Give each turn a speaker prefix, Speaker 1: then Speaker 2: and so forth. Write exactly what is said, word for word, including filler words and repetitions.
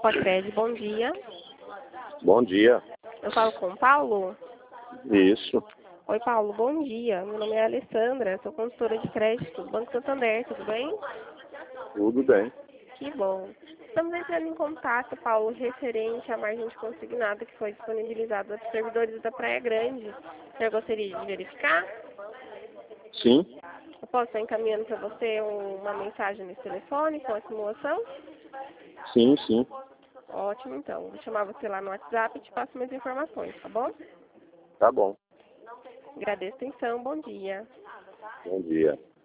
Speaker 1: Facred, bom dia.
Speaker 2: Bom dia.
Speaker 1: Eu falo com o Paulo?
Speaker 2: Isso.
Speaker 1: Oi, Paulo, bom dia. Meu nome é Alessandra, sou consultora de crédito do Banco Santander, tudo bem?
Speaker 2: Tudo bem.
Speaker 1: Que bom. Estamos entrando em contato, Paulo, referente à margem de consignado que foi disponibilizada aos servidores da Praia Grande. Você gostaria de verificar?
Speaker 2: Sim.
Speaker 1: Eu posso estar encaminhando para você uma mensagem nesse telefone com a simulação?
Speaker 2: Sim, sim.
Speaker 1: Ótimo, então. Vou chamar você lá no WhatsApp e te passo mais informações, tá bom?
Speaker 2: Tá bom.
Speaker 1: Agradeço a atenção. Bom dia.
Speaker 2: Bom dia.